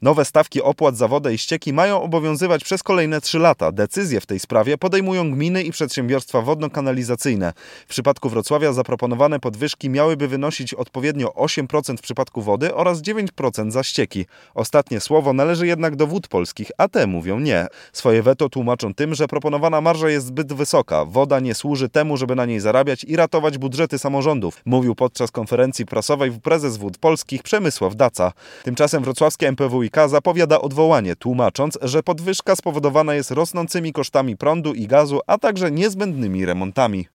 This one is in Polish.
Nowe stawki opłat za wodę i ścieki mają obowiązywać przez kolejne 3 lata. Decyzje w tej sprawie podejmują gminy i przedsiębiorstwa wodno-kanalizacyjne. W przypadku Wrocławia zaproponowane podwyżki miałyby wynosić odpowiednio 8% w przypadku wody oraz 9% za ścieki. Ostatnie słowo należy jednak do Wód Polskich, a te mówią nie. Swoje weto tłumaczą tym, że proponowana marża jest zbyt wysoka. Woda nie służy temu, żeby na niej zarabiać i ratować budżety samorządów, mówił podczas konferencji prasowej prezes Wód Polskich Przemysław Daca. Tymczasem wrocławskie MPWiK zapowiada odwołanie, tłumacząc, że podwyżka spowodowana jest rosnącymi kosztami prądu i gazu, a także niezbędnymi remontami.